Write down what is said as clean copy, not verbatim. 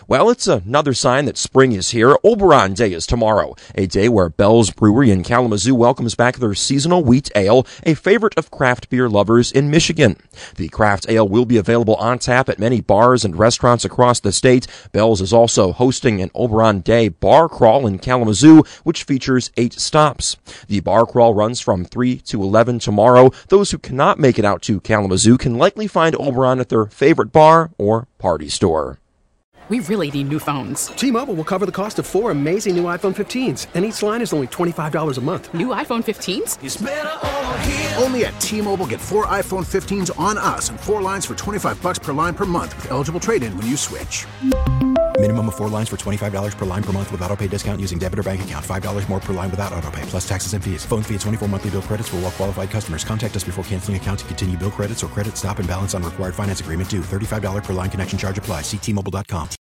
Well, it's another sign that spring is here. Oberon Day is tomorrow, a day where Bell's Brewery in Kalamazoo welcomes back their seasonal wheat ale, a favorite of craft beer lovers in Michigan. The craft ale will be available on tap at many bars and restaurants across the state. Bell's is also hosting an Oberon Day bar crawl in Kalamazoo, which features 8 stops. The bar crawl runs from 3 to 11 tomorrow. Those who cannot make it out to Kalamazoo can likely find Oberon at their favorite bar or party store. We really need new phones. T-Mobile will cover the cost of 4 amazing new iPhone 15s, and each line is only $25 a month. New iPhone 15s? It's better over here. Only at T-Mobile, get 4 iPhone 15s on us and 4 lines for $25 per line per month with eligible trade-in when you switch. Minimum of 4 lines for $25 per line per month with autopay discount using debit or bank account. $5 more per line without autopay, plus taxes and fees. Phone fee at 24 monthly bill credits for well-qualified customers. Contact us before canceling account to continue bill credits or credit stop and balance on required finance agreement due. $35 per line connection charge applies. See T-Mobile.com.